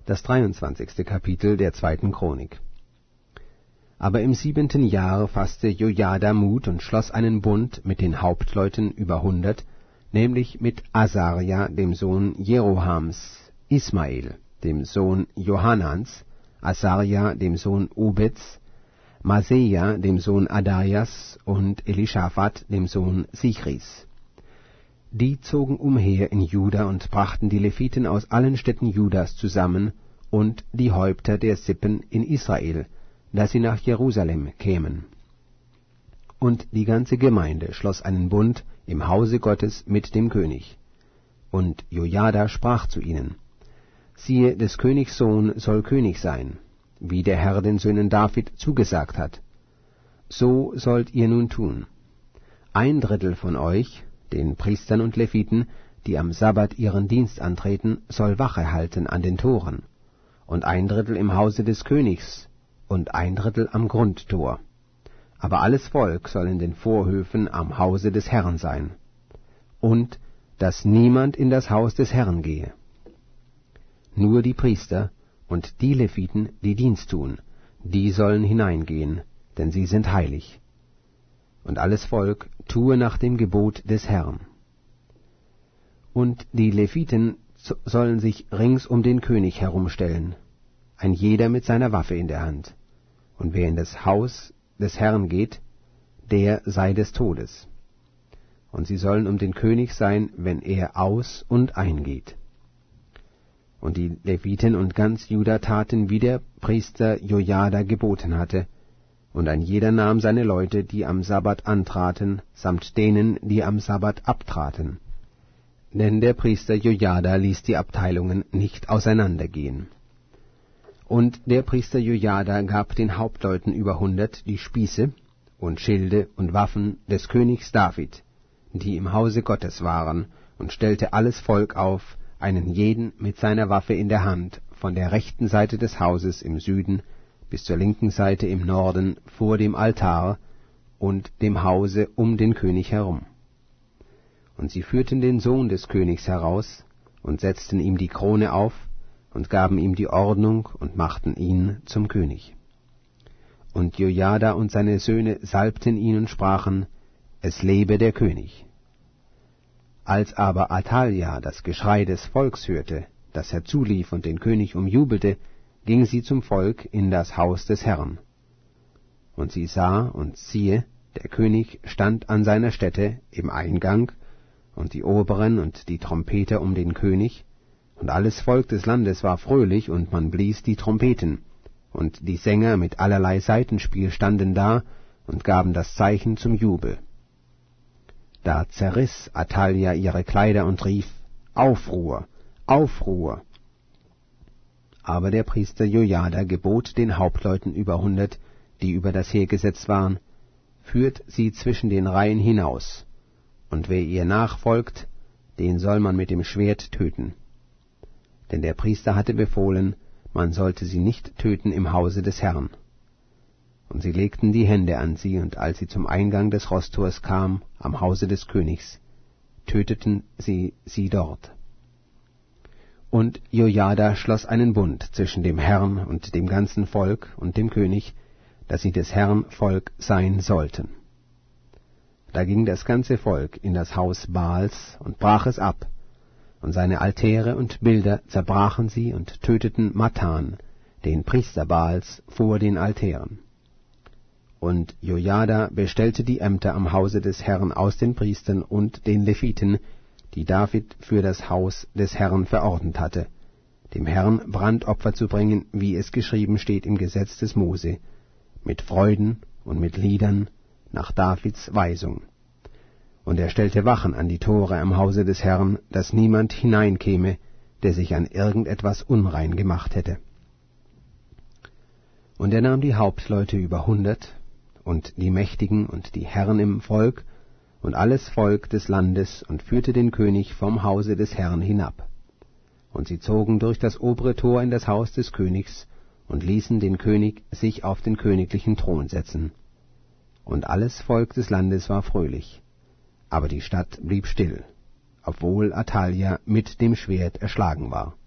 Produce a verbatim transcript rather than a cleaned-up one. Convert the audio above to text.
Das dreiundzwanzigste Kapitel der zweiten Chronik. Aber im siebenten Jahr fasste Jojada Mut und schloss einen Bund mit den Hauptleuten über hundert, nämlich mit Asaria, dem Sohn Jerohams, Ismael, dem Sohn Johanans, Asaria, dem Sohn Obeds, Maseja, dem Sohn Adajas, und Elischaphat, dem Sohn Sichris. Die zogen umher in Juda und brachten die Leviten aus allen Städten Judas zusammen und die Häupter der Sippen in Israel, dass sie nach Jerusalem kämen. Und die ganze Gemeinde schloss einen Bund im Hause Gottes mit dem König. Und Jojada sprach zu ihnen: Siehe, des Königs Sohn soll König sein, wie der Herr den Söhnen David zugesagt hat. So sollt ihr nun tun. Ein Drittel von euch, den Priestern und Leviten, die am Sabbat ihren Dienst antreten, soll Wache halten an den Toren, und ein Drittel im Hause des Königs, und ein Drittel am Grundtor. Aber alles Volk soll in den Vorhöfen am Hause des Herrn sein, und dass niemand in das Haus des Herrn gehe. Nur die Priester und die Leviten, die Dienst tun, die sollen hineingehen, denn sie sind heilig. Und alles Volk tue nach dem Gebot des Herrn. Und die Leviten sollen sich rings um den König herumstellen, ein jeder mit seiner Waffe in der Hand. Und wer in das Haus des Herrn geht, der sei des Todes. Und sie sollen um den König sein, wenn er aus- und eingeht. Und die Leviten und ganz Juda taten, wie der Priester Jojada geboten hatte, und ein jeder nahm seine Leute, die am Sabbat antraten, samt denen, die am Sabbat abtraten. Denn der Priester Jojada ließ die Abteilungen nicht auseinandergehen. Und der Priester Jojada gab den Hauptleuten über hundert die Spieße und Schilde und Waffen des Königs David, die im Hause Gottes waren, und stellte alles Volk auf, einen jeden mit seiner Waffe in der Hand, von der rechten Seite des Hauses im Süden bis zur linken Seite im Norden vor dem Altar und dem Hause um den König herum. Und sie führten den Sohn des Königs heraus und setzten ihm die Krone auf und gaben ihm die Ordnung und machten ihn zum König. Und Jojada und seine Söhne salbten ihn und sprachen: Es lebe der König. Als aber Athalja das Geschrei des Volks hörte, das herzulief und den König umjubelte, ging sie zum Volk in das Haus des Herrn. Und sie sah, und siehe, der König stand an seiner Stätte im Eingang, und die Oberen und die Trompeter um den König, und alles Volk des Landes war fröhlich, und man blies die Trompeten, und die Sänger mit allerlei Saitenspiel standen da und gaben das Zeichen zum Jubel. Da zerriss Athalja ihre Kleider und rief: Aufruhr, Aufruhr! Aber der Priester Jojada gebot den Hauptleuten über hundert, die über das Heer gesetzt waren: Führt sie zwischen den Reihen hinaus, und wer ihr nachfolgt, den soll man mit dem Schwert töten. Denn der Priester hatte befohlen, man sollte sie nicht töten im Hause des Herrn. Und sie legten die Hände an sie, und als sie zum Eingang des Rosttors kam, am Hause des Königs, töteten sie sie dort. Und Jojada schloss einen Bund zwischen dem Herrn und dem ganzen Volk und dem König, dass sie des Herrn Volk sein sollten. Da ging das ganze Volk in das Haus Baals und brach es ab, und seine Altäre und Bilder zerbrachen sie und töteten Mathan, den Priester Baals, vor den Altären. Und Jojada bestellte die Ämter am Hause des Herrn aus den Priestern und den Leviten, die David für das Haus des Herrn verordnet hatte, dem Herrn Brandopfer zu bringen, wie es geschrieben steht im Gesetz des Mose, mit Freuden und mit Liedern, nach Davids Weisung. Und er stellte Wachen an die Tore am Hause des Herrn, dass niemand hineinkäme, der sich an irgendetwas unrein gemacht hätte. Und er nahm die Hauptleute über hundert, und die Mächtigen und die Herren im Volk, und alles Volk des Landes, und führte den König vom Hause des Herrn hinab. Und sie zogen durch das obere Tor in das Haus des Königs, und ließen den König sich auf den königlichen Thron setzen. Und alles Volk des Landes war fröhlich, aber die Stadt blieb still, obwohl Athalja mit dem Schwert erschlagen war.